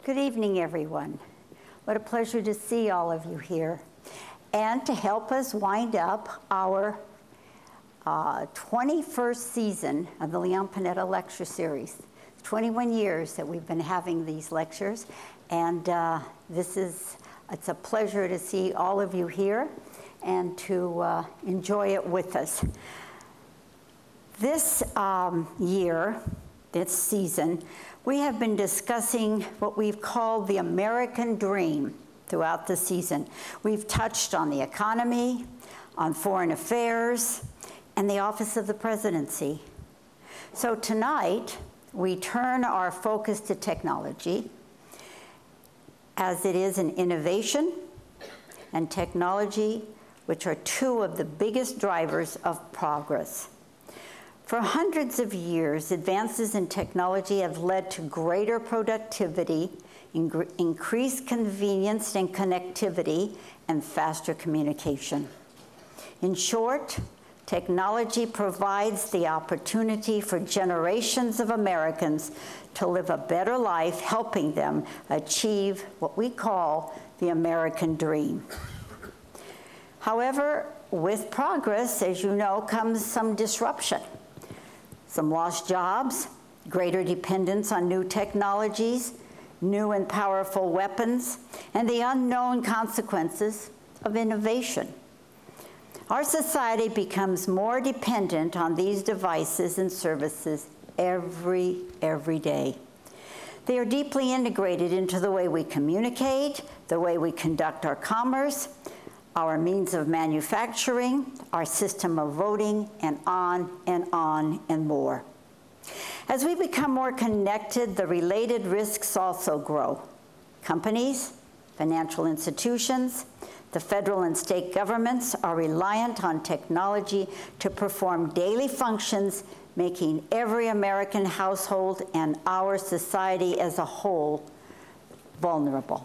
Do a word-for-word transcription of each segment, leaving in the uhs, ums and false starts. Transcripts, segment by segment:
Good evening, everyone. What a pleasure to see all of you here. And to help us wind up our uh, twenty-first season of the Leon Panetta Lecture Series. twenty-one years that we've been having these lectures, and uh, this is, it's a pleasure to see all of you here and to uh, enjoy it with us. This um, year, this season, we have been discussing what we've called the American Dream throughout the season. We've touched on the economy, on foreign affairs, and the office of the presidency. So tonight, we turn our focus to technology, as it is an innovation and technology, which are two of the biggest drivers of progress. For hundreds of years, advances in technology have led to greater productivity, increased convenience and connectivity, and faster communication. In short, technology provides the opportunity for generations of Americans to live a better life, helping them achieve what we call the American dream. However, with progress, as you know, comes some disruption. Some lost jobs, greater dependence on new technologies, new and powerful weapons, and the unknown consequences of innovation. Our society becomes more dependent on these devices and services every, every day. They are deeply integrated into the way we communicate, the way we conduct our commerce, our means of manufacturing, our system of voting, and on and on and more. As we become more connected, the related risks also grow. Companies, financial institutions, the federal and state governments are reliant on technology to perform daily functions, making every American household and our society as a whole vulnerable.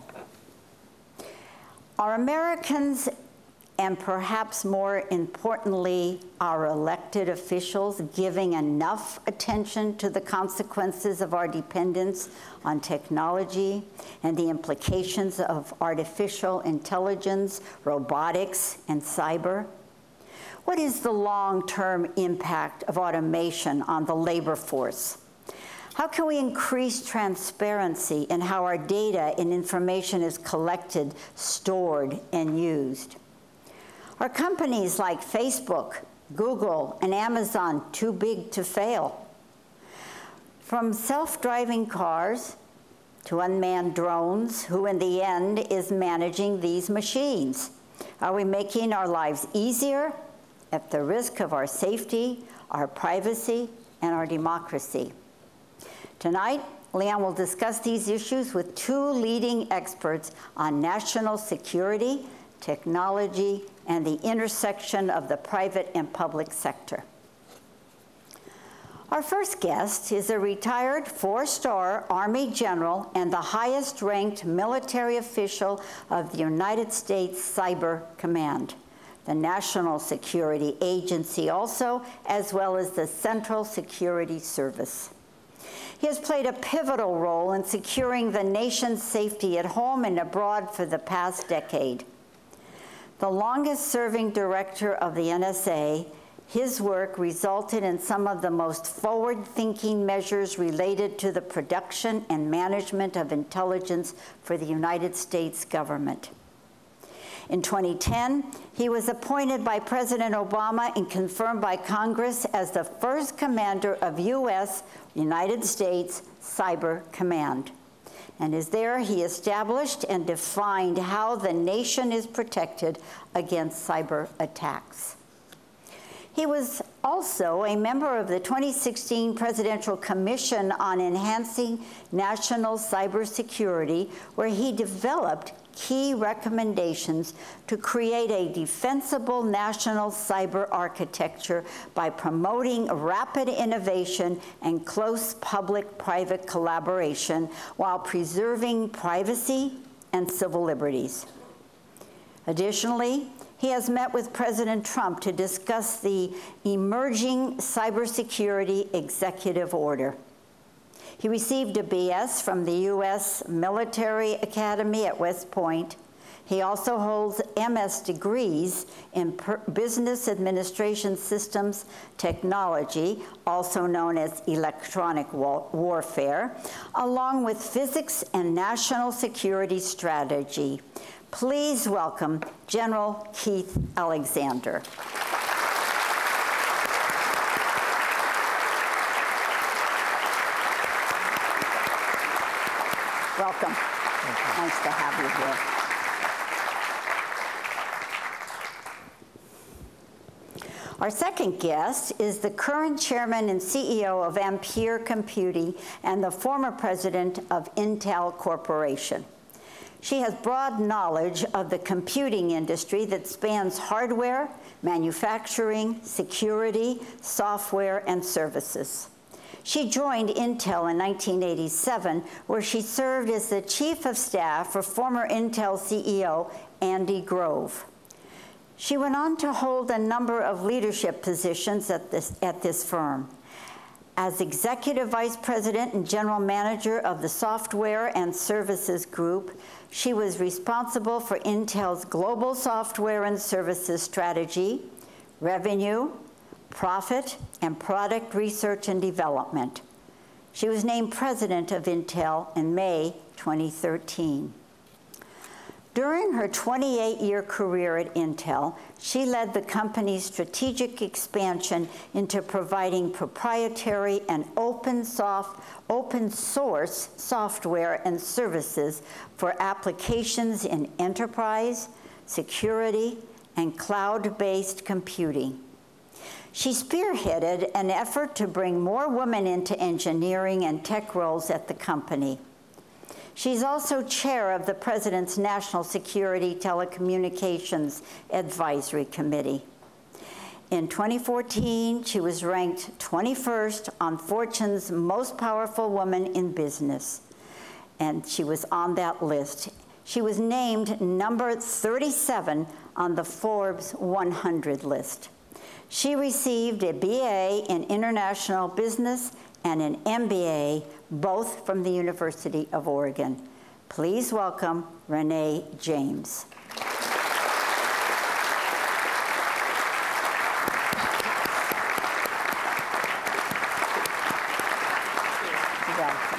Are Americans, and perhaps more importantly, our elected officials, giving enough attention to the consequences of our dependence on technology and the implications of artificial intelligence, robotics, and cyber? What is the long-term impact of automation on the labor force? How can we increase transparency in how our data and information is collected, stored, and used? Are companies like Facebook, Google, and Amazon too big to fail? From self-driving cars to unmanned drones, who in the end is managing these machines? Are we making our lives easier at the risk of our safety, our privacy, and our democracy? Tonight, Leon will discuss these issues with two leading experts on national security, technology, and the intersection of the private and public sector. Our first guest is a retired four-star Army general and the highest-ranked military official of the United States Cyber Command, the National Security Agency also, as well as the Central Security Service. He has played a pivotal role in securing the nation's safety at home and abroad for the past decade. The longest-serving director of the N S A, his work resulted in some of the most forward-thinking measures related to the production and management of intelligence for the United States government. In twenty ten, he was appointed by President Obama and confirmed by Congress as the first commander of U S United States Cyber Command. And as there, he established and defined how the nation is protected against cyber attacks. He was also a member of the twenty sixteen Presidential Commission on Enhancing National Cybersecurity, where he developed key recommendations to create a defensible national cyber architecture by promoting rapid innovation and close public-private collaboration while preserving privacy and civil liberties. Additionally, he has met with President Trump to discuss the emerging cybersecurity executive order. He received a B S from the U S Military Academy at West Point. He also holds M S degrees in per Business Administration Systems Technology, also known as Electronic wa Warfare, along with Physics and National Security Strategy. Please welcome General Keith Alexander. Welcome. Nice to have you here. Our second guest is the current chairman and C E O of Ampere Computing and the former president of Intel Corporation. She has broad knowledge of the computing industry that spans hardware, manufacturing, security, software, and services. She joined Intel in nineteen eighty-seven, where she served as the chief of staff for former Intel C E O Andy Grove. She went on to hold a number of leadership positions at this, at this firm. As executive vice president and general manager of the Software and Services Group, she was responsible for Intel's global software and services strategy, revenue, profit, and product research and development. She was named president of Intel in May twenty thirteen. During her twenty-eight year career at Intel, she led the company's strategic expansion into providing proprietary and open, soft, open source software and services for applications in enterprise, security, and cloud-based computing. She spearheaded an effort to bring more women into engineering and tech roles at the company. She's also chair of the President's National Security Telecommunications Advisory Committee. In twenty fourteen, she was ranked twenty-first on Fortune's Most Powerful Women in Business, and she was on that list. She was named number thirty-seven on the Forbes one hundred list. She received a B A in International Business and an M B A, both from the University of Oregon. Please welcome Renee James. Welcome.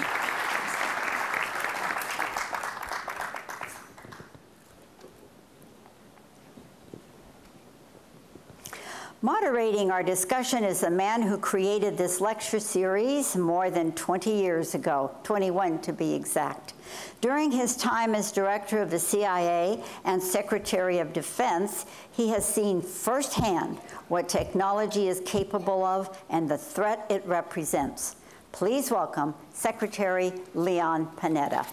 Moderating our discussion is the man who created this lecture series more than twenty years ago, twenty-one to be exact. During his time as director of the C I A and Secretary of Defense, he has seen firsthand what technology is capable of and the threat it represents. Please welcome Secretary Leon Panetta.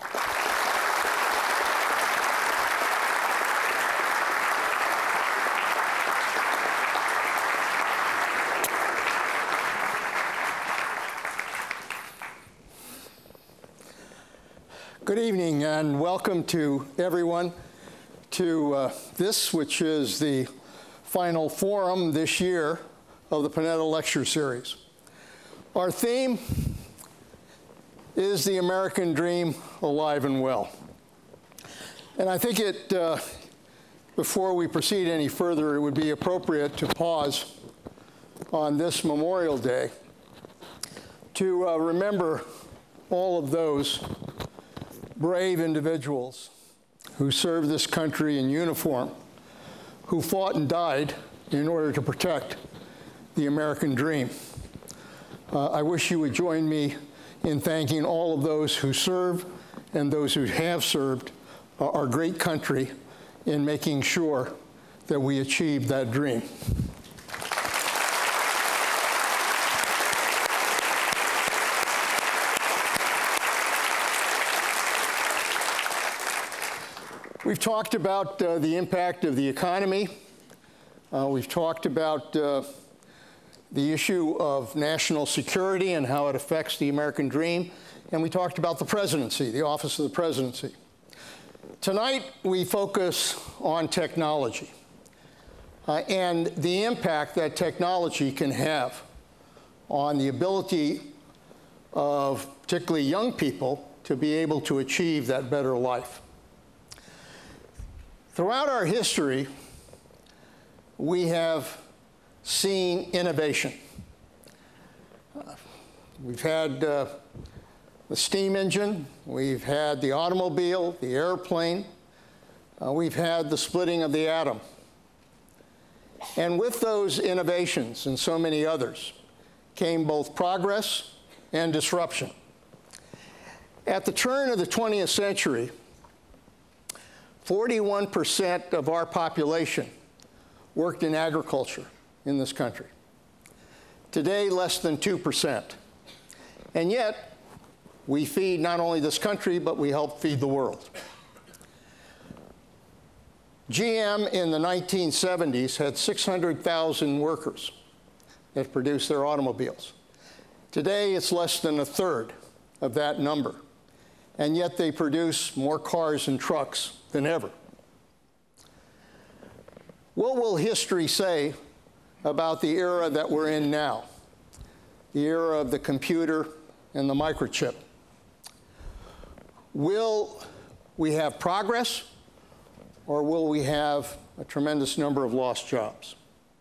Good evening and welcome to everyone to uh, this, which is the final forum this year of the Panetta Lecture Series. Our theme is the American Dream Alive and Well. And I think it, uh, before we proceed any further, it would be appropriate to pause on this Memorial Day to uh, remember all of those brave individuals who served this country in uniform, who fought and died in order to protect the American dream. Uh, I wish you would join me in thanking all of those who serve and those who have served uh, our great country in making sure that we achieve that dream. We've talked about uh, the impact of the economy. Uh, we've talked about uh, the issue of national security and how it affects the American dream. And we talked about the presidency, the office of the presidency. Tonight, we focus on technology uh, and the impact that technology can have on the ability of particularly young people to be able to achieve that better life. Throughout our history, we have seen innovation. Uh, we've had uh, the steam engine, we've had the automobile, the airplane, uh, we've had the splitting of the atom. And with those innovations and so many others came both progress and disruption. At the turn of the twentieth century, forty-one percent of our population worked in agriculture in this country. Today, less than two percent. And yet, we feed not only this country, but we help feed the world. G M in the nineteen seventies had six hundred thousand workers that produced their automobiles. Today, it's less than a third of that number, and yet they produce more cars and trucks than ever. What will history say about the era that we're in now, the era of the computer and the microchip? Will we have progress, or will we have a tremendous number of lost jobs?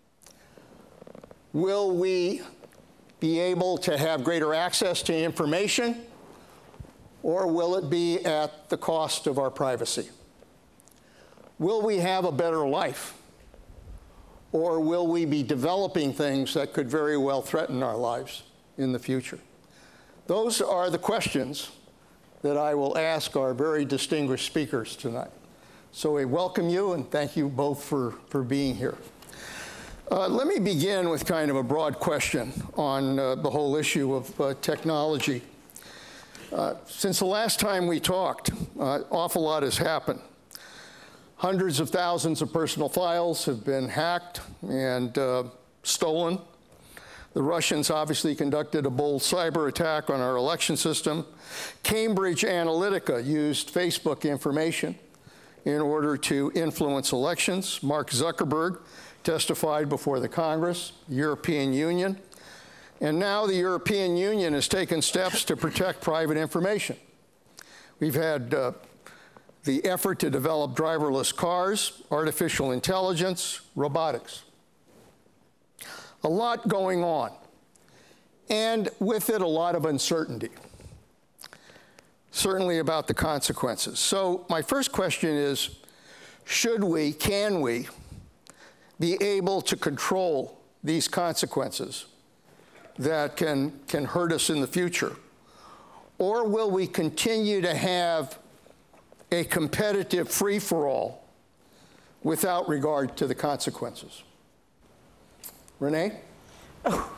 Will we be able to have greater access to information, or will it be at the cost of our privacy? Will we have a better life, or will we be developing things that could very well threaten our lives in the future? Those are the questions that I will ask our very distinguished speakers tonight. So I welcome you and thank you both for, for being here. Uh, let me begin with kind of a broad question on uh, the whole issue of uh, technology. Uh, since the last time we talked, uh, an awful lot has happened. Hundreds of thousands of personal files have been hacked and uh, stolen. The Russians obviously conducted a bold cyber attack on our election system. Cambridge Analytica used Facebook information in order to influence elections. Mark Zuckerberg testified before the Congress, the European Union, and now the European Union has taken steps to protect private information. We've had uh, the effort to develop driverless cars, artificial intelligence, robotics. A lot going on, and with it a lot of uncertainty, certainly about the consequences. So my first question is, should we, can we, be able to control these consequences that can, can hurt us in the future? Or will we continue to have a competitive free-for-all without regard to the consequences? Renee? Oh.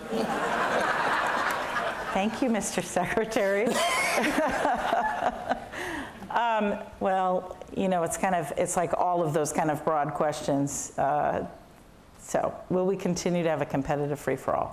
Thank you, Mister Secretary. um, well, you know, it's kind of, it's like all of those kind of broad questions. Uh, so, will we continue to have a competitive free-for-all?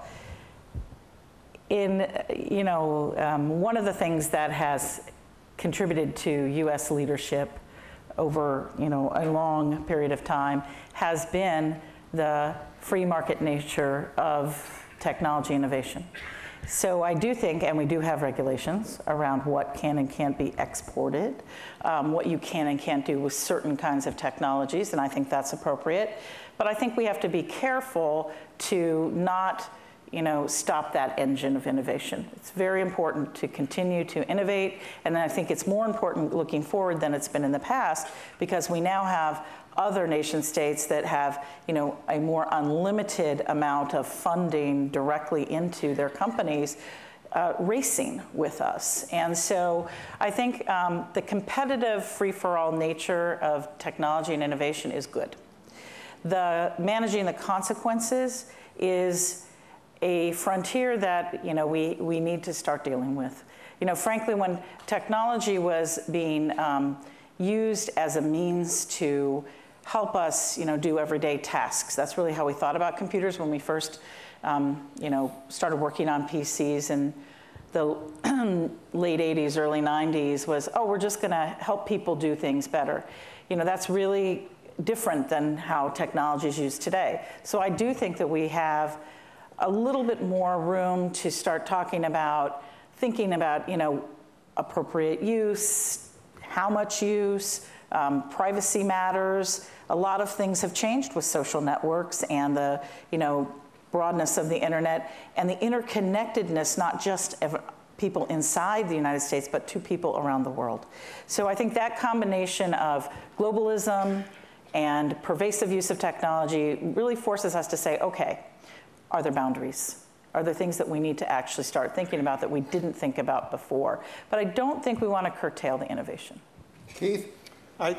In, you know, um, one of the things that has contributed to U S leadership over, you know, a long period of time has been the free market nature of technology innovation. So I do think, and we do have regulations around what can and can't be exported, um, what you can and can't do with certain kinds of technologies, and I think that's appropriate. But I think we have to be careful to not, you know, stop that engine of innovation. It's very important to continue to innovate, and I think it's more important looking forward than it's been in the past, because we now have other nation states that have, you know, a more unlimited amount of funding directly into their companies uh, racing with us. And so I think um, the competitive free-for-all nature of technology and innovation is good. The managing the consequences is a frontier that, you know, we, we need to start dealing with. You know, frankly, when technology was being um, used as a means to help us, you know, do everyday tasks. That's really how we thought about computers when we first, um, you know, started working on P Cs in the late eighties, early nineties was, oh, we're just gonna help people do things better. You know, that's really different than how technology is used today. So I do think that we have a little bit more room to start talking about thinking about, you know, appropriate use, how much use, um, privacy matters. A lot of things have changed with social networks and the, you know, broadness of the internet and the interconnectedness, not just of people inside the United States, but to people around the world. So I think that combination of globalism and pervasive use of technology really forces us to say, okay, are there boundaries? Are there things that we need to actually start thinking about that we didn't think about before? But I don't think we want to curtail the innovation. Keith? I,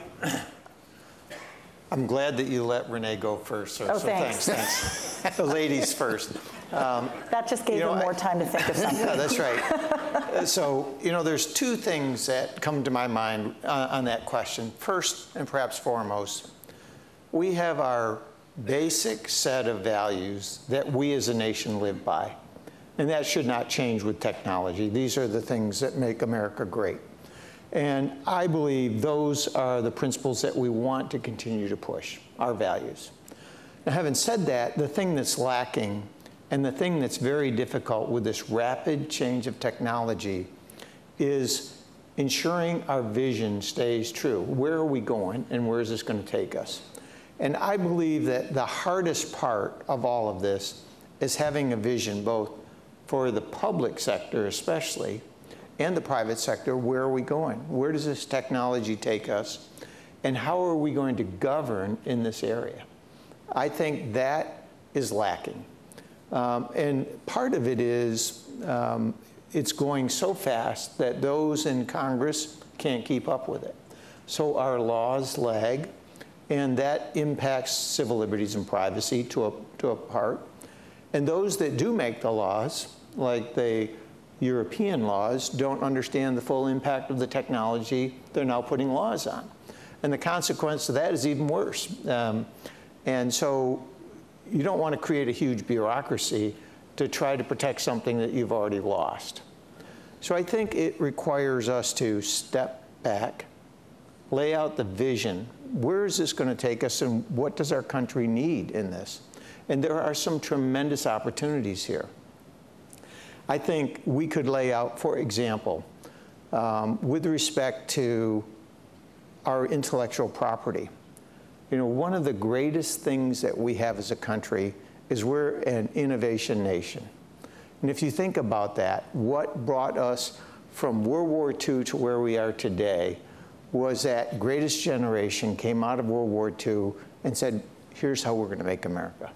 I'm glad that you let Renee go first. So, Oh, so thanks. thanks, thanks. The ladies first. Um, That just gave You know, them more I- time to think of something. yeah, that's right. Uh, So, you know, there's two things that come to my mind uh, on that question. First, and perhaps foremost, we have our basic set of values that we as a nation live by. And that should not change with technology. These are the things that make America great. And I believe those are the principles that we want to continue to push, our values. Now, having said that, the thing that's lacking and the thing that's very difficult with this rapid change of technology is ensuring our vision stays true. Where are we going and where is this going to take us? And I believe that the hardest part of all of this is having a vision, both for the public sector especially, and the private sector. Where are we going? Where does this technology take us? And how are we going to govern in this area? I think that is lacking. Um, and part of it is um, it's going so fast that those in Congress can't keep up with it. So our laws lag, and that impacts civil liberties and privacy to a, to a part. And those that do make the laws, like the European laws, don't understand the full impact of the technology they're now putting laws on. And the consequence of that is even worse. Um, and so you don't want to create a huge bureaucracy to try to protect something that you've already lost. So I think it requires us to step back, lay out the vision. Where is this going to take us, and what does our country need in this? And there are some tremendous opportunities here. I think we could lay out, for example, um, with respect to our intellectual property. You know, one of the greatest things that we have as a country is we're an innovation nation. And if you think about that, what brought us from World War Two to where we are today was that greatest generation came out of World War Two and said, here's how we're going to make America.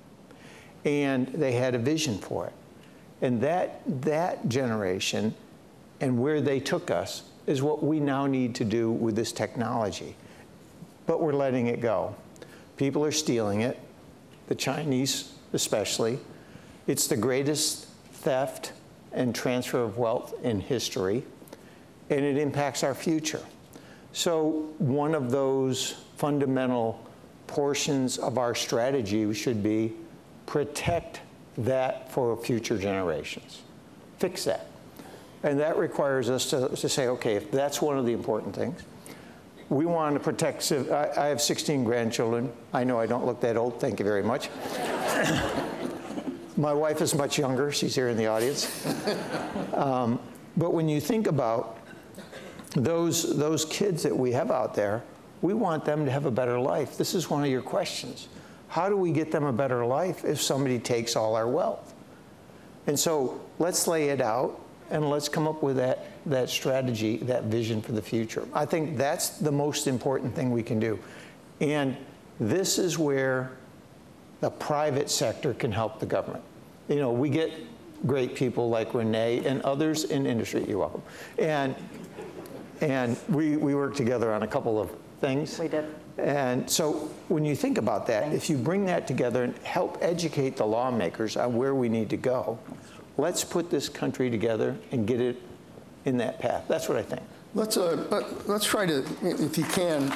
And they had a vision for it. And that, that generation and where they took us is what we now need to do with this technology. But we're letting it go. People are stealing it, the Chinese especially. It's the greatest theft and transfer of wealth in history, and it impacts our future. So one of those fundamental portions of our strategy should be protect that for future generations. Fix that. And that requires us to, to say, okay, if that's one of the important things, we want to protect, I, I have sixteen grandchildren. I know I don't look that old, thank you very much. My wife is much younger, she's here in the audience. Um, but when you think about those, those kids that we have out there, we want them to have a better life. This is one of your questions. How do we get them a better life if somebody takes all our wealth? And so let's lay it out and let's come up with that, that strategy, that vision for the future. I think that's the most important thing we can do. And this is where the private sector can help the government. You know, we get great people like Renee and others in industry. You're welcome. And, and we, we work together on a couple of things. We did. And so when you think about that, Thanks. If you bring that together and help educate the lawmakers on where we need to go, let's put this country together and get it in that path. That's what I think. Let's, uh, let, let's try to, if you can,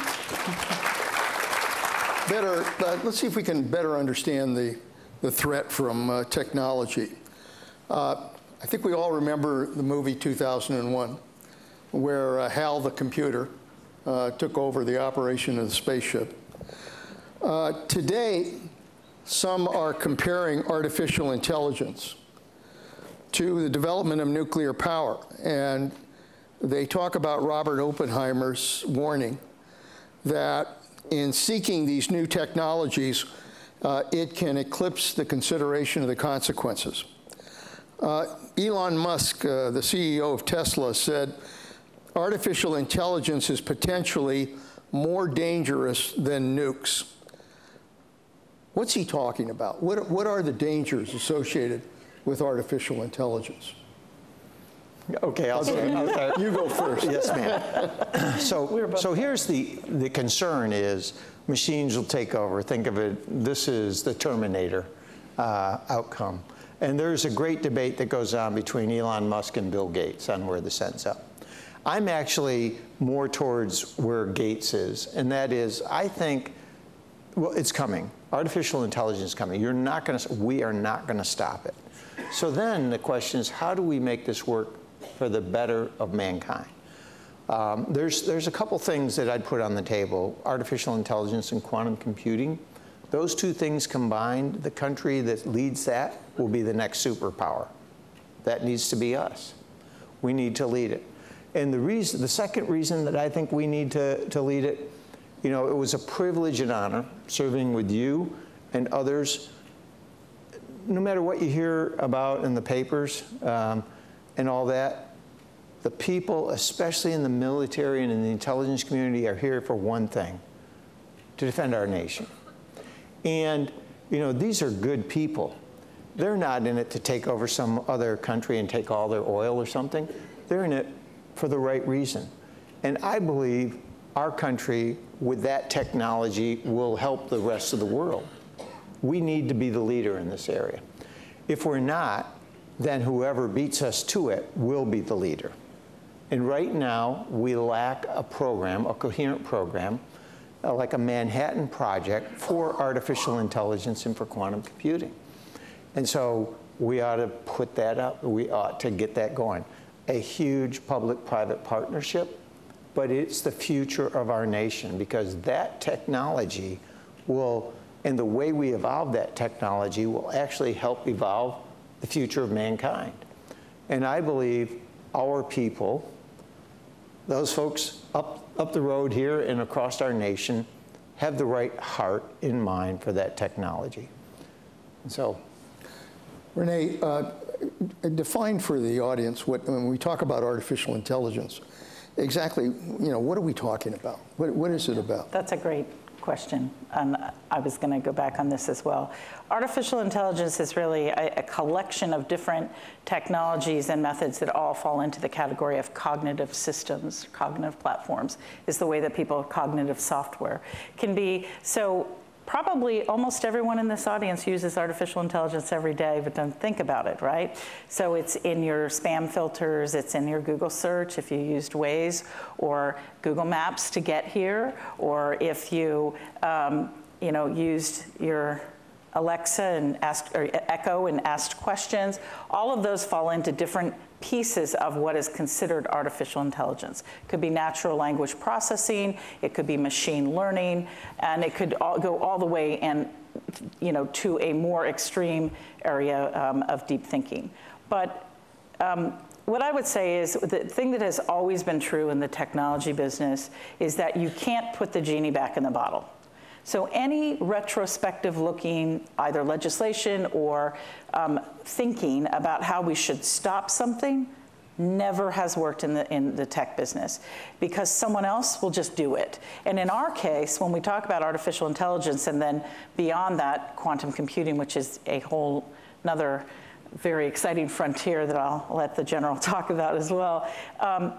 better, uh, let's see if we can better understand the, the threat from uh, technology. Uh, I think we all remember the movie two thousand one, where uh, Hal the computer uh, took over the operation of the spaceship. Uh, today, some are comparing artificial intelligence to the development of nuclear power. And they talk about Robert Oppenheimer's warning that in seeking these new technologies, uh, it can eclipse the consideration of the consequences. Uh, Elon Musk, uh, the C E O of Tesla, said, artificial intelligence is potentially more dangerous than nukes. What's he talking about? What, what are the dangers associated with artificial intelligence? Okay, I'll start. I'll start. You go first. Yes, ma'am. So, so here's the, the concern is machines will take over. Think of it, this is the Terminator uh, outcome. And there's a great debate that goes on between Elon Musk and Bill Gates on where this ends up. I'm actually more towards where Gates is, and that is, I think, well, it's coming. Artificial intelligence is coming. You're not going to, we are not going to stop it. So then the question is, how do we make this work for the better of mankind? Um, there's, there's a couple things that I'd put on the table. Artificial intelligence and quantum computing. Those two things combined, the country that leads that will be the next superpower. That needs to be us. We need to lead it. And the reason, the second reason that I think we need to, to lead it, you know, it was a privilege and honor serving with you and others. No matter what you hear about in the papers um, and all that, the people, especially in the military and in the intelligence community, are here for one thing: to defend our nation. And, you know, these are good people. They're not in it to take over some other country and take all their oil or something. They're in it for the right reason. And I believe our country, with that technology, will help the rest of the world. We need to be the leader in this area. If we're not, then whoever beats us to it will be the leader. And right now, we lack a program, a coherent program, uh, like a Manhattan Project for artificial intelligence and for quantum computing. And so we ought to put that up. We ought to get that going. A huge public-private partnership, but it's the future of our nation, because that technology will, and the way we evolve that technology will actually help evolve the future of mankind. And I believe our people, those folks up, up the road here and across our nation, have the right heart in mind for that technology. And so, Renee, uh, define for the audience what, when we talk about artificial intelligence, exactly, you know, what are we talking about? What, what is it about? That's a great question, and I was going to go back on this as well. Artificial intelligence is really a, a collection of different technologies and methods that all fall into the category of cognitive systems, cognitive platforms, is the way that people, cognitive software, can be. So probably almost everyone in this audience uses artificial intelligence every day, but don't think about it, right? So it's in your spam filters, it's in your Google search if you used Waze or Google Maps to get here, or if you, um, you know, used your Alexa and asked, or Echo and asked questions. All of those fall into different pieces of what is considered artificial intelligence. It could be natural language processing, it could be machine learning, and it could all go all the way and, you know, to a more extreme area um, of deep thinking. But um, what I would say is the thing that has always been true in the technology business is that you can't put the genie back in the bottle. So any retrospective looking, either legislation or um, thinking about how we should stop something never has worked in the, in the tech business, because someone else will just do it. And in our case, when we talk about artificial intelligence and then beyond that, quantum computing, which is a whole another very exciting frontier that I'll let the general talk about as well, um,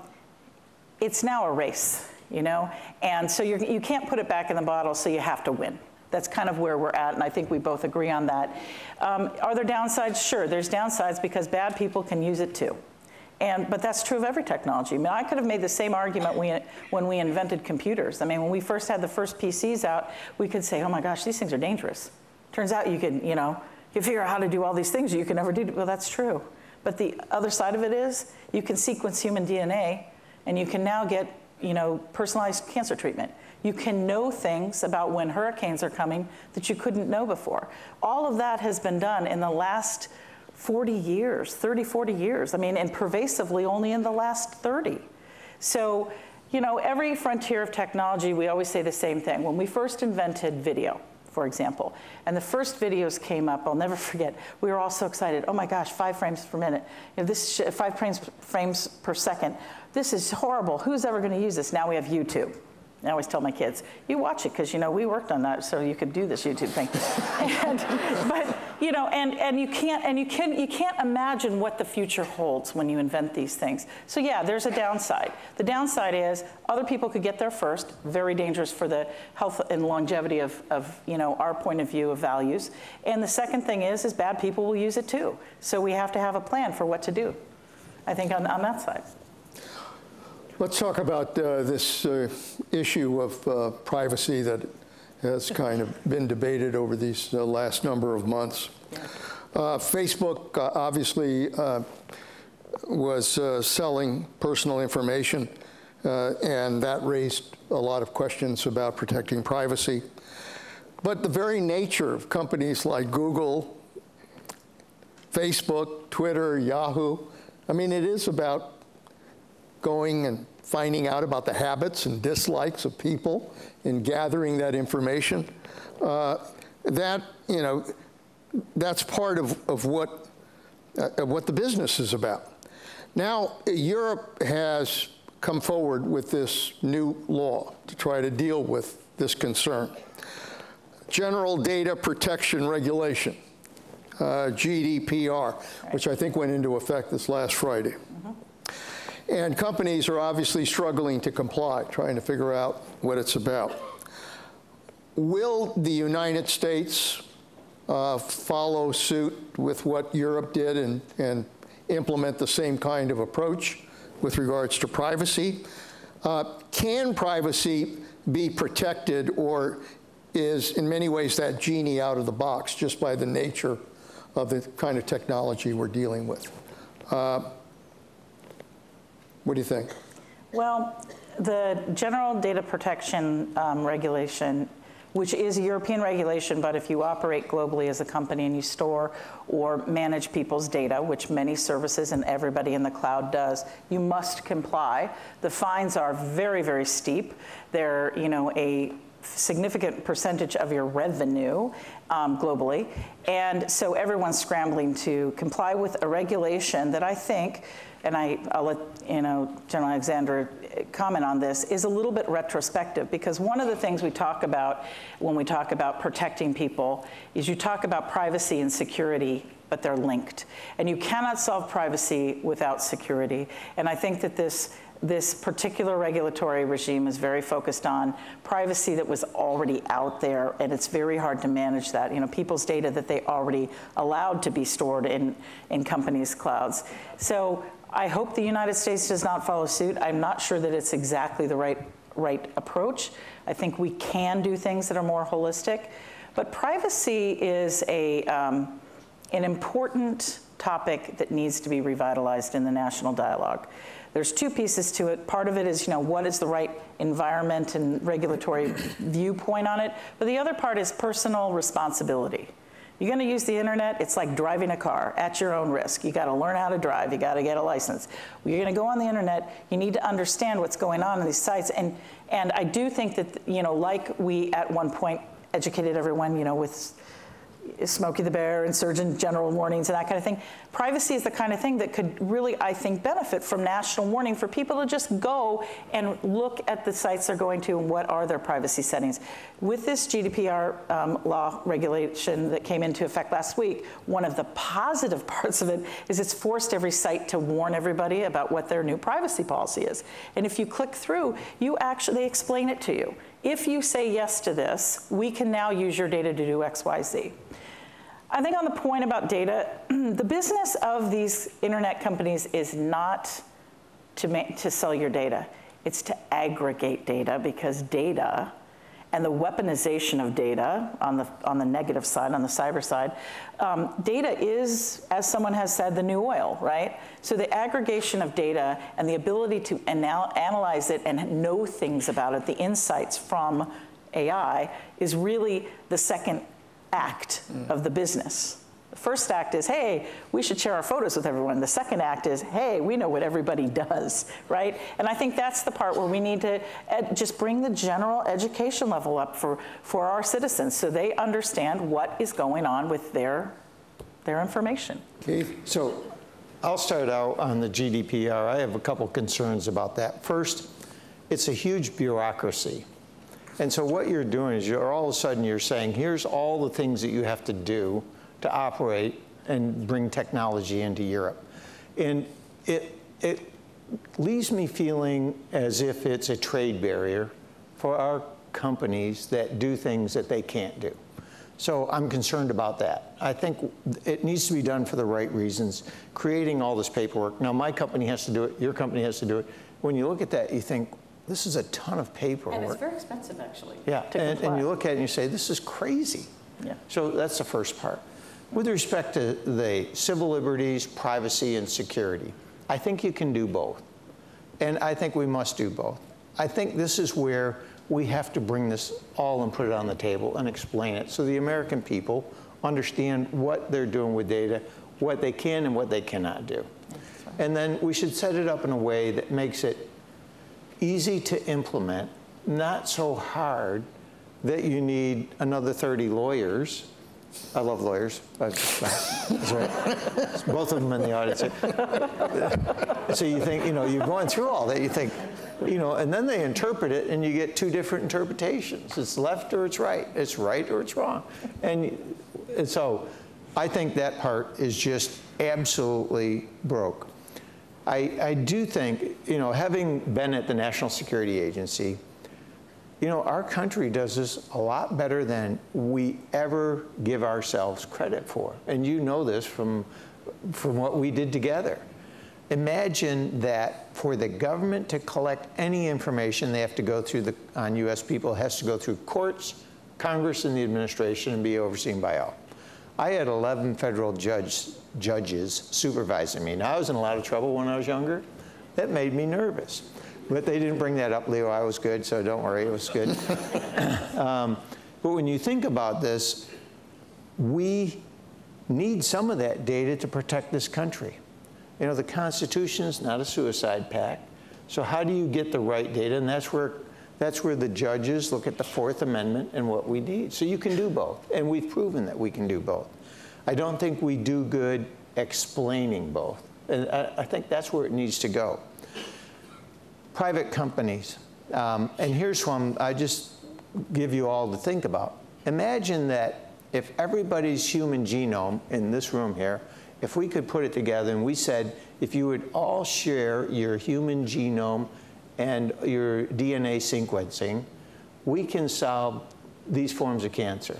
it's now a race. You know, and so you're, you can't put it back in the bottle, so you have to win. That's kind of where we're at, and I think we both agree on that. Um, are there downsides? Sure, there's downsides because bad people can use it too. And, but that's true of every technology. I mean, I could have made the same argument we, when we invented computers. I mean, when we first had the first P Cs out, we could say, oh my gosh, these things are dangerous. Turns out you can, you know, you figure out how to do all these things you can never do. Well, that's true. But the other side of it is you can sequence human D N A, and you can now get, you know, personalized cancer treatment. You can know things about when hurricanes are coming that you couldn't know before. All of that has been done in the last forty years, thirty, forty years. I mean, and pervasively only in the last thirty. So, you know, every frontier of technology, we always say the same thing. When we first invented video, for example, and the first videos came up, I'll never forget, we were all so excited. Oh my gosh, five frames per minute. You know, this sh five frames, frames per second. This is horrible. Who's ever going to use this? Now we have YouTube. I always tell my kids, you watch it, because, you know, we worked on that so you could do this YouTube thing. and, but, you know, and, and you can't, and you can, you can't imagine what the future holds when you invent these things. So yeah, there's a downside. The downside is other people could get there first, very dangerous for the health and longevity of, of, you know, our point of view of values. And the second thing is, is bad people will use it too. So we have to have a plan for what to do, I think, on, on that side. Let's talk about uh, this uh, issue of uh, privacy that has kind of been debated over these uh, last number of months. Yeah. Uh, Facebook uh, obviously uh, was uh, selling personal information, uh, and that raised a lot of questions about protecting privacy. But the very nature of companies like Google, Facebook, Twitter, Yahoo, I mean, it is about going and finding out about the habits and dislikes of people and gathering that information. Uh, that, you know, that's part of, of what, uh, what the business is about. Now, Europe has come forward with this new law to try to deal with this concern. General Data Protection Regulation, uh, G D P R, which I think went into effect this last Friday. Mm-hmm. And companies are obviously struggling to comply, trying to figure out what it's about. Will the United States uh, follow suit with what Europe did and, and implement the same kind of approach with regards to privacy? Uh, can privacy be protected, or is, in many ways, that genie out of the box just by the nature of the kind of technology we're dealing with? Uh, What do you think? Well, the General Data Protection um, Regulation, which is a European regulation, but if you operate globally as a company and you store or manage people's data, which many services and everybody in the cloud does, you must comply. The fines are very, very steep. They're, you know, a significant percentage of your revenue um, globally. And so everyone's scrambling to comply with a regulation that I think, and I, I'll let you know, General Alexander comment on this, is a little bit retrospective, because one of the things we talk about when we talk about protecting people is you talk about privacy and security, but they're linked. And you cannot solve privacy without security. And I think that this This particular regulatory regime is very focused on privacy that was already out there, and it's very hard to manage that. You know, people's data that they already allowed to be stored in, in companies' clouds. So I hope the United States does not follow suit. I'm not sure that it's exactly the right, right approach. I think we can do things that are more holistic. But privacy is a, um, an important topic that needs to be revitalized in the national dialogue. There's two pieces to it. Part of it is, you know, what is the right environment and regulatory viewpoint on it? But the other part is personal responsibility. You're going to use the internet, it's like driving a car at your own risk. You got to learn how to drive, you got to get a license. You're going to go on the internet, you need to understand what's going on in these sites. And, and I do think that, you know, like we at one point educated everyone, you know, with Smokey the Bear and Surgeon General warnings and that kind of thing. Privacy is the kind of thing that could really, I think, benefit from national warning for people to just go and look at the sites they're going to and what are their privacy settings. With this G D P R um, law regulation that came into effect last week, one of the positive parts of it is it's forced every site to warn everybody about what their new privacy policy is. And if you click through, you actually, they explain it to you. If you say yes to this, we can now use your data to do X, Y, Z. I think on the point about data, the business of these internet companies is not to, make, to sell your data. It's to aggregate data, because data and the weaponization of data on the, on the negative side, on the cyber side, um, data is, as someone has said, the new oil, right? So the aggregation of data and the ability to anal analyze it and know things about it, the insights from A I, is really the second act mm. of the business. The first act is, hey, we should share our photos with everyone. The second act is, hey, we know what everybody does, right? And I think that's the part where we need to ed- just bring the general education level up for, for our citizens so they understand what is going on with their, their information. Keith? So I'll start out on the G D P R. I have a couple concerns about that. First, it's a huge bureaucracy. And so what you're doing is you're all of a sudden you're saying, here's all the things that you have to do to operate and bring technology into Europe. And it, it leaves me feeling as if it's a trade barrier for our companies that do things that they can't do. So I'm concerned about that. I think it needs to be done for the right reasons, creating all this paperwork. Now, my company has to do it, your company has to do it. When you look at that, you think, this is a ton of paperwork. And it's very expensive, actually. Yeah, to and, comply. and you look at it and you say, this is crazy. Yeah. So that's the first part. With respect to the civil liberties, privacy, and security, I think you can do both. And I think we must do both. I think this is where we have to bring this all and put it on the table and explain it so the American people understand what they're doing with data, what they can and what they cannot do. And then we should set it up in a way that makes it easy to implement, not so hard that you need another thirty lawyers. I love lawyers. That's right. Both of them in the audience. So you think, you know, you're going through all that. You think, you know, and then they interpret it, and you get two different interpretations. It's left or it's right. It's right or it's wrong. And, and so I think that part is just absolutely broke. I, I do think, you know, having been at the National Security Agency, you know, our country does this a lot better than we ever give ourselves credit for. And you know this from, from what we did together. Imagine that for the government to collect any information, they have to go through the, on U S people, it has to go through courts, Congress, and the administration and be overseen by all. I had eleven federal judge, judges supervising me. Now, I was in a lot of trouble when I was younger. That made me nervous. But they didn't bring that up, Leo. I was good, so don't worry, it was good. um, but when you think about this, we need some of that data to protect this country. You know, the Constitution is not a suicide pact. So how do you get the right data? And that's where, that's where the judges look at the Fourth Amendment and what we need. So you can do both. And we've proven that we can do both. I don't think we do good explaining both. And I, I think that's where it needs to go. Private companies. Um, and here's one I just give you all to think about. Imagine that if everybody's human genome in this room here, if we could put it together and we said, if you would all share your human genome and your D N A sequencing, we can solve these forms of cancer.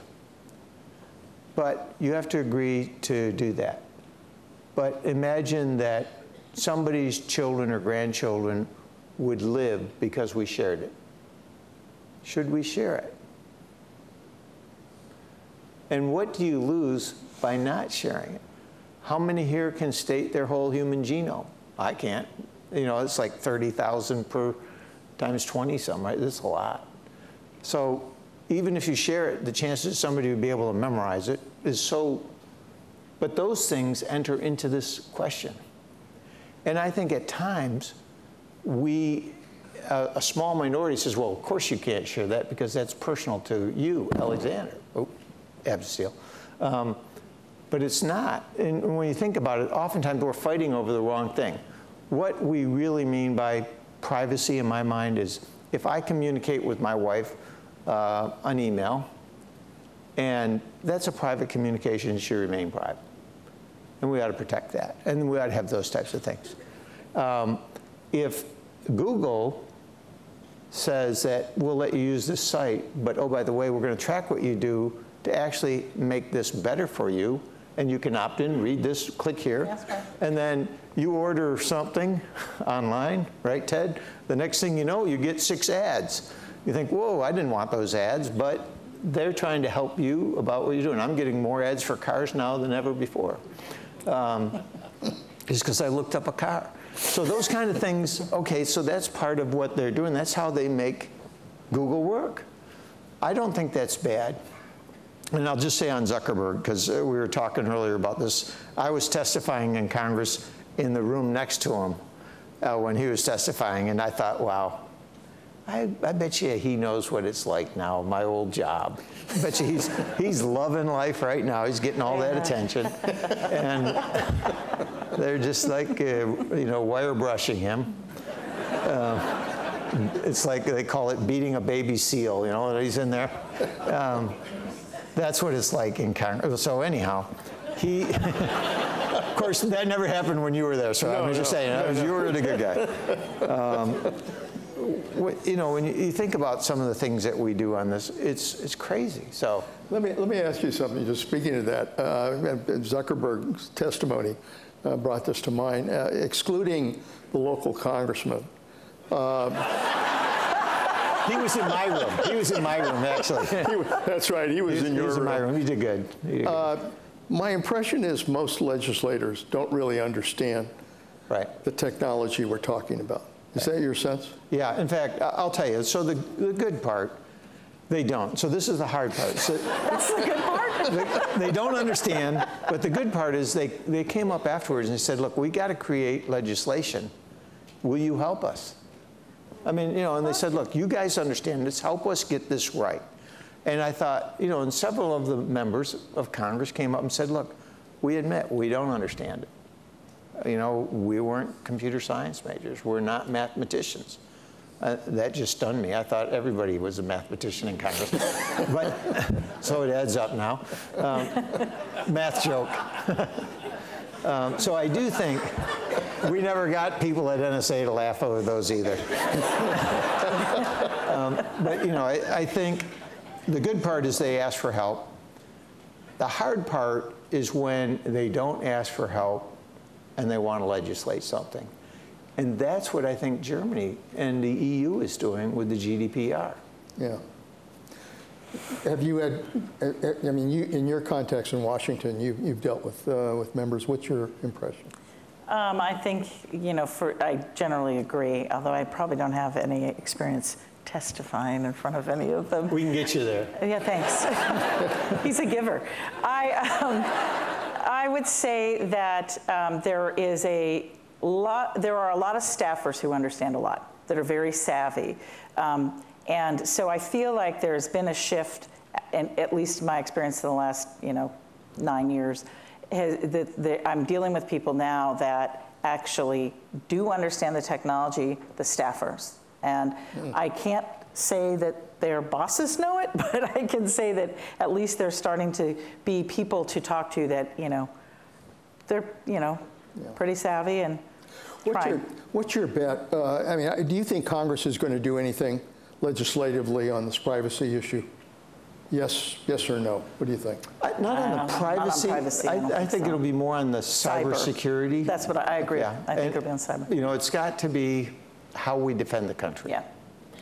But you have to agree to do that. But imagine that somebody's children or grandchildren would live because we shared it. Should we share it? And what do you lose by not sharing it? How many here can state their whole human genome? I can't. You know, it's like thirty thousand per times twenty some, right? That's a lot. So even if you share it, the chances somebody would be able to memorize it is so, but those things enter into this question. And I think at times, we, uh, a small minority says, well, of course you can't share that because that's personal to you, Alexander. Oh, Abdel. Um, but it's not. And when you think about it, oftentimes we're fighting over the wrong thing. What we really mean by privacy in my mind is if I communicate with my wife uh, on email, and that's a private communication, it should remain private. And we ought to protect that. And we ought to have those types of things. Um, if Google says that we'll let you use this site, but oh, by the way, we're going to track what you do to actually make this better for you, and you can opt in, read this, click here, Yes, right. and then you order something online, right, Ted? The next thing you know, you get six ads. You think, whoa, I didn't want those ads, but they're trying to help you about what you're doing. I'm getting more ads for cars now than ever before. Um, it's because I looked up a car. So those kind of things, okay, so that's part of what they're doing. That's how they make Google work. I don't think that's bad. And I'll just say on Zuckerberg, because we were talking earlier about this. I was testifying in Congress in the room next to him uh, when he was testifying, and I thought, wow, I, I bet you he knows what it's like now, my old job. I bet you he's, he's loving life right now. He's getting all that attention. And they're just like, uh, you know, wire brushing him. Uh, it's like they call it beating a baby seal, you know, he's in there. Um, that's what it's like in Congress. So anyhow, he, of course, that never happened when you were there, so no, I'm just no, saying, no, no. You were the good guy. Um, You know, when you think about some of the things that we do on this, it's it's crazy. So let me let me ask you something. Just speaking of that, uh, Zuckerberg's testimony uh, brought this to mind. Uh, excluding the local congressman, uh, he was in my room. He was in my room, actually. he was, that's right. He was, he was in your he was room. in my room. He did good. He did uh, good. My impression is most legislators don't really understand right. the technology we're talking about. Is that your sense? Yeah, in fact, I'll tell you. So the, the good part, they don't. So this is the hard part. So That's the good part? they, they don't understand, but the good part is they, they came up afterwards and they said, look, we got to create legislation. Will you help us? I mean, you know, and they said, look, you guys understand this. Help us get this right. And I thought, you know, and several of the members of Congress came up and said, look, we admit we don't understand it. You know, we weren't computer science majors. We're not mathematicians. Uh, that just stunned me. I thought everybody was a mathematician in Congress. But, so it adds up now. Um, math joke. um, so I do think we never got people at N S A to laugh over those either. um, but, you know, I, I think the good part is they ask for help. The hard part is when they don't ask for help and they want to legislate something. And that's what I think Germany and the E U is doing with the G D P R. Yeah. Have you had, I mean, you, in your context in Washington, you, you've dealt with, uh, with members. What's your impression? Um, I think, you know, for, I generally agree, although I probably don't have any experience testifying in front of any of them. We can get you there. Yeah, thanks. He's a giver. I, um, I would say that um, there is a lot, there are a lot of staffers who understand a lot, that are very savvy. Um, and so I feel like there's been a shift, and at least my experience in the last, you know, nine years, has, that, that I'm dealing with people now that actually do understand the technology, the staffers. And mm. I can't say that their bosses know it, but I can say that at least they're starting to be people to talk to that, you know, they're, you know, yeah. pretty savvy and what's your, what's your bet? Uh, I mean, do you think Congress is going to do anything legislatively on this privacy issue? Yes, yes or no? What do you think? Uh, not, on um, the privacy. not on privacy. I, I, I think, think so. it'll be more on the cyber, cyber security. That's what I, I agree. Yeah. I think and, it'll be on cyber. You know, it's got to be how we defend the country. Yeah.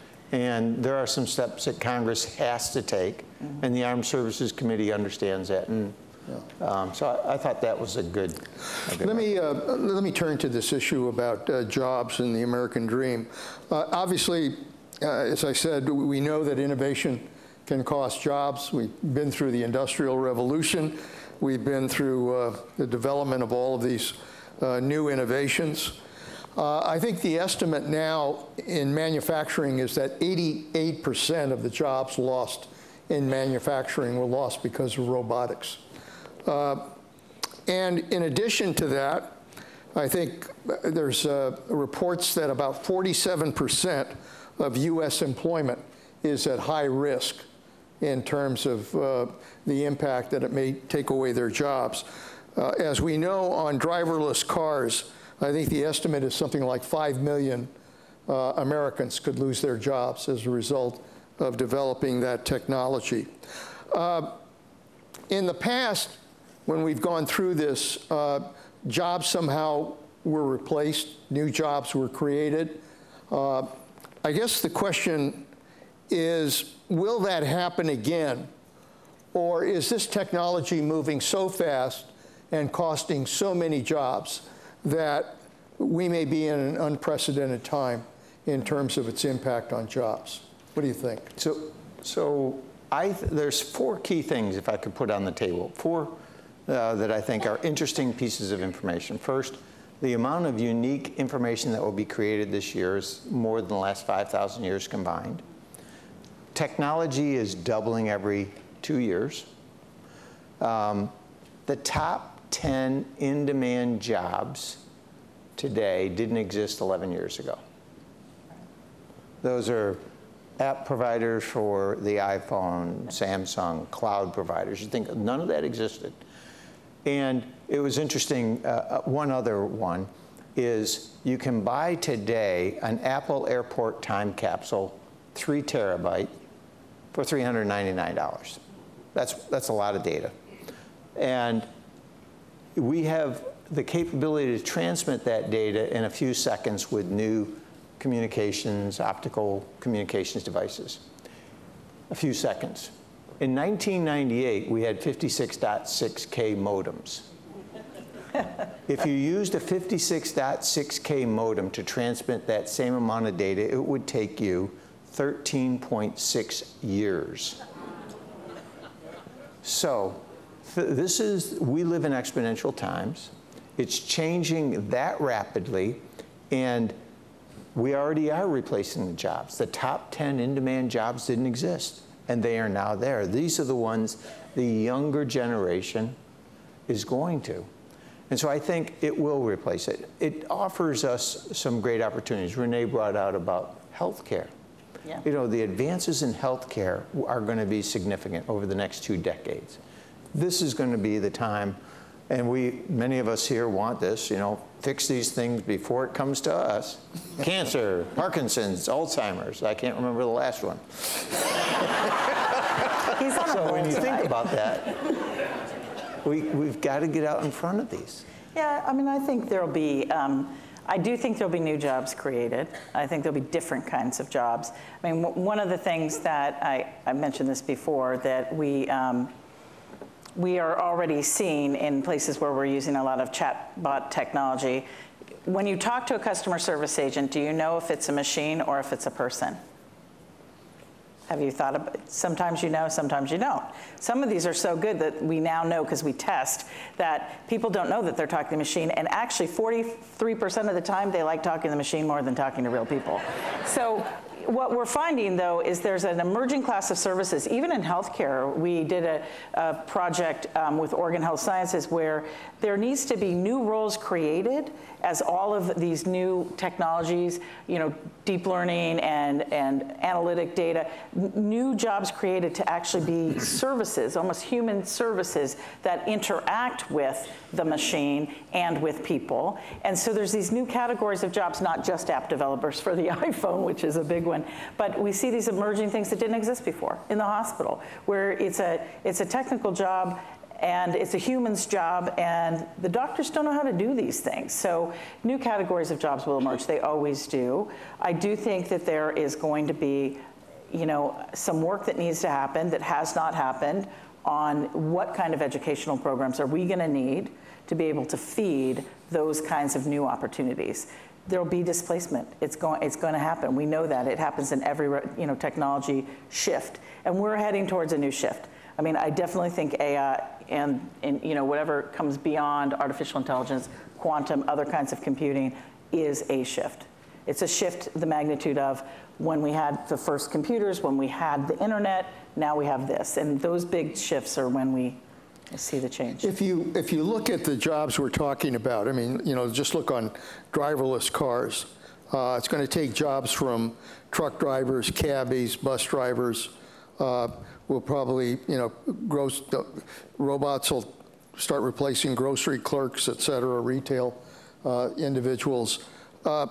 And there are some steps that Congress has to take, mm-hmm. and the Armed Services Committee understands that. And yeah. um, so I, I thought that was a good. A good let me uh, let me turn to this issue about uh, jobs and the American dream. Uh, obviously, uh, as I said, we know that innovation can cost jobs. We've been through the Industrial Revolution. We've been through uh, the development of all of these uh, new innovations. Uh, I think the estimate now in manufacturing is that eighty-eight percent of the jobs lost in manufacturing were lost because of robotics. Uh, and in addition to that, I think there's uh, reports that about forty-seven percent of U S employment is at high risk in terms of uh, the impact that it may take away their jobs. Uh, as we know, on driverless cars, I think the estimate is something like five million uh, Americans could lose their jobs as a result of developing that technology. Uh, in the past, when we've gone through this, uh, jobs somehow were replaced, new jobs were created. Uh, I guess the question is, will that happen again? Or is this technology moving so fast and costing so many jobs that we may be in an unprecedented time in terms of its impact on jobs? What do you think? So, so I th there's four key things, if I could put on the table, four uh, that I think are interesting pieces of information. First, the amount of unique information that will be created this year is more than the last five thousand years combined. Technology is doubling every two years. Um, the top ten in-demand jobs today didn't exist eleven years ago. Those are app providers for the iPhone, Samsung, cloud providers. You think none of that existed. And it was interesting, uh, one other one is you can buy today an Apple Airport time capsule, three terabyte, for three hundred ninety-nine dollars. That's, that's a lot of data. And we have the capability to transmit that data in a few seconds with new communications, optical communications devices. A few seconds. In nineteen ninety-eight, we had fifty-six point six K modems. If you used a fifty-six point six K modem to transmit that same amount of data, it would take you thirteen point six years. So th this is, we live in exponential times. It's changing that rapidly, and we already are replacing the jobs. The top ten in-demand jobs didn't exist, and they are now there. These are the ones the younger generation is going to. And so I think it will replace it. It offers us some great opportunities. Renee brought out about healthcare. Yeah. You know, the advances in healthcare are going to be significant over the next two decades. This is going to be the time, and we, many of us here want this, you know, fix these things before it comes to us. Cancer, Parkinson's, Alzheimer's. I can't remember the last one. He's on a So roll when you tonight. think about that, we, we've got to get out in front of these. Yeah, I mean, I think there'll be, um, I do think there'll be new jobs created. I think there'll be different kinds of jobs. I mean, w one of the things that, I, I mentioned this before, that we, um, we are already seeing in places where we're using a lot of chatbot technology. When you talk to a customer service agent, do you know if it's a machine or if it's a person? Have you thought about it? Sometimes you know, sometimes you don't. Some of these are so good that we now know, because we test, that people don't know that they're talking to the machine, and actually forty-three percent of the time they like talking to the machine more than talking to real people. So what we're finding, though, is there's an emerging class of services. Even in healthcare, we did a, a project um, with Oregon Health Sciences where there needs to be new roles created as all of these new technologies, you know, deep learning and, and analytic data, n new jobs created to actually be services, almost human services that interact with the machine and with people. And so there's these new categories of jobs, not just app developers for the iPhone, which is a big one, but we see these emerging things that didn't exist before in the hospital, where it's a, it's a technical job and it's a human's job, and the doctors don't know how to do these things. So new categories of jobs will emerge. They always do. I do think that there is going to be, you know, some work that needs to happen that has not happened on what kind of educational programs are we going to need to be able to feed those kinds of new opportunities. There'll be displacement. It's going, it's going to happen. We know that. It happens in every, you know, technology shift, and we're heading towards a new shift. I mean, I definitely think A I and, and you know, whatever comes beyond artificial intelligence, quantum, other kinds of computing is a shift. It's a shift the magnitude of when we had the first computers, when we had the internet, now we have this. And those big shifts are when we see the change. If you, if you look at the jobs we're talking about, I mean, you know, just look on driverless cars. Uh, it's going to take jobs from truck drivers, cabbies, bus drivers. Uh, we'll probably, you know, gross, uh, robots will start replacing grocery clerks, et cetera, retail uh, individuals. Uh,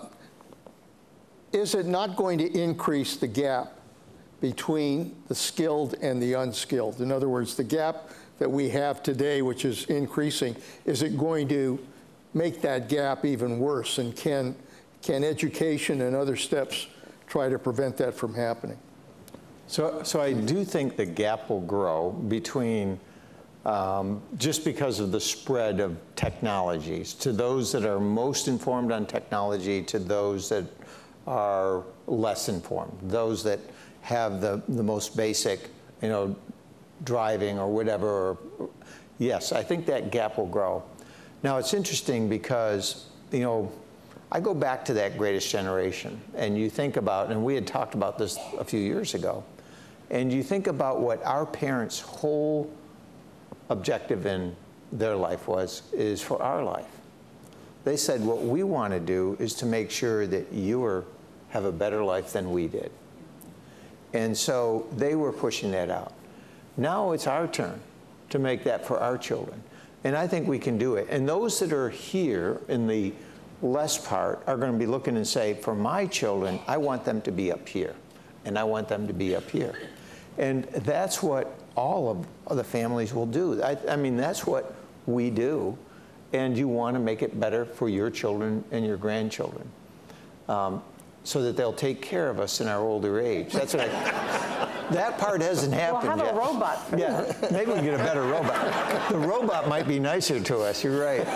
is it not going to increase the gap between the skilled and the unskilled? In other words, the gap that we have today, which is increasing, is it going to make that gap even worse? And can, can education and other steps try to prevent that from happening? So, so I do think the gap will grow between, um, just because of the spread of technologies, to those that are most informed on technology, to those that are less informed, those that have the, the most basic you know, driving or whatever. Or, yes, I think that gap will grow. Now, it's interesting because, you know, I go back to that Greatest Generation, and you think about, and we had talked about this a few years ago, and you think about what our parents' whole objective in their life was, is for our life. They said, what we want to do is to make sure that you are, have a better life than we did. And so they were pushing that out. Now it's our turn to make that for our children. And I think we can do it. And those that are here in the less part are going to be looking and say, for my children, I want them to be up here, and I want them to be up here. And that's what all of the families will do. I, I mean, that's what we do. And you want to make it better for your children and your grandchildren, um, so that they'll take care of us in our older age. That's what I, that part hasn't happened We'll have yet. a robot for Yeah, that. maybe we can get a better robot. The robot might be nicer to us, you're right.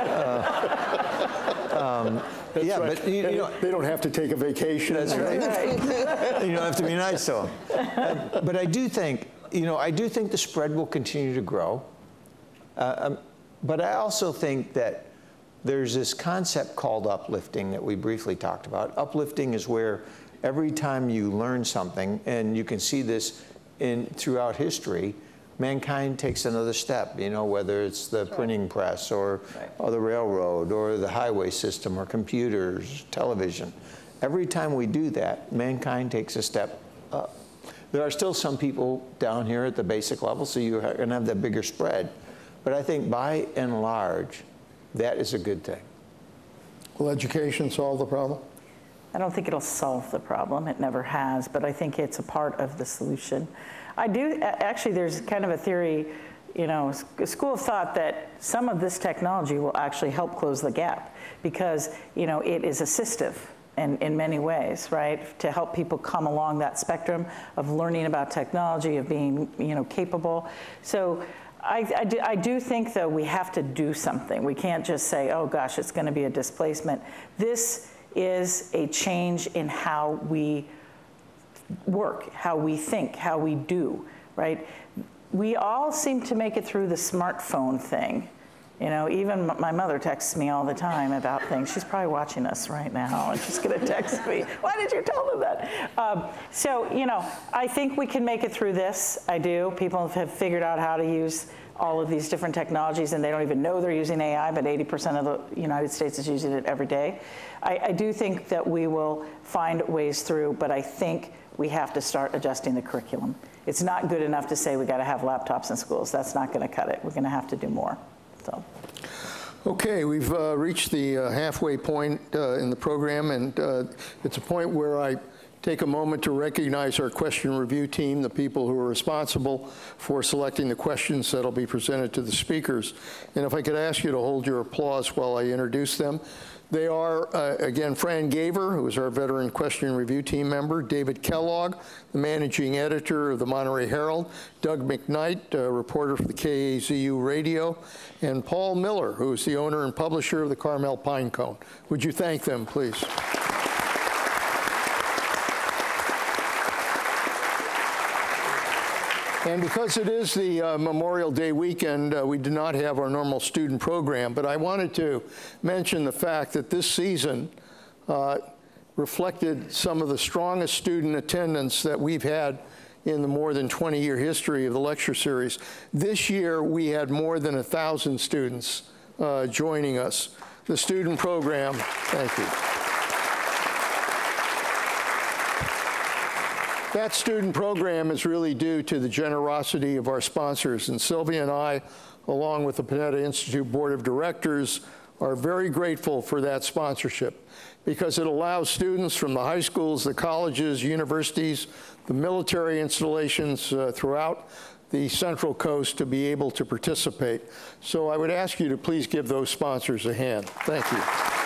Uh, um, yeah, right. but you, you know, They don't have to take a vacation. that's right. You don't have to be nice to them. Uh, but I do think, you know, I do think the spread will continue to grow. Uh, um, but I also think that there's this concept called uplifting that we briefly talked about. Uplifting is where every time you learn something, and you can see this in throughout history, mankind takes another step, you know, whether it's the printing press or, Right. or the railroad or the highway system or computers, television. Every time we do that, mankind takes a step up. There are still some people down here at the basic level, so you're going to have that bigger spread. But I think by and large, that is a good thing. Will education solve the problem? I don't think it'll solve the problem. It never has, but I think it's a part of the solution. I do, actually, there's kind of a theory, you know, a school of thought that some of this technology will actually help close the gap because, you know, it is assistive in, in many ways, right? To help people come along that spectrum of learning about technology, of being, you know, capable. So I, I, do, I do think, though, we have to do something. We can't just say, oh, gosh, it's going to be a displacement. This is a change in how we work, how we think, how we do, right? We all seem to make it through the smartphone thing. You know, even my mother texts me all the time about things. She's probably watching us right now, and she's going to text me, why did you tell them that? Um, so, you know, I think we can make it through this. I do. People have figured out how to use all of these different technologies, and they don't even know they're using A I, but eighty percent of the United States is using it every day. I, I do think that we will find ways through, but I think we have to start adjusting the curriculum. It's not good enough to say we got to have laptops in schools. That's not going to cut it. We're going to have to do more. So. Okay, we've uh, reached the uh, halfway point uh, in the program, and uh, it's a point where I take a moment to recognize our question review team, the people who are responsible for selecting the questions that will be presented to the speakers. And if I could ask you to hold your applause while I introduce them. They are, uh, again, Fran Gaver, who is our veteran question review team member, David Kellogg, the managing editor of the Monterey Herald, Doug McKnight, a reporter for the K A Z U Radio, and Paul Miller, who is the owner and publisher of the Carmel Pinecone. Would you thank them, please? And because it is the uh, Memorial Day weekend, uh, we do not have our normal student program, but I wanted to mention the fact that this season uh, reflected some of the strongest student attendance that we've had in the more than twenty year history of the lecture series. This year, we had more than a thousand students uh, joining us. The student program, thank you. That student program is really due to the generosity of our sponsors, and Sylvia and I, along with the Panetta Institute Board of Directors, are very grateful for that sponsorship because it allows students from the high schools, the colleges, universities, the military installations uh, throughout the Central Coast to be able to participate. So I would ask you to please give those sponsors a hand. Thank you.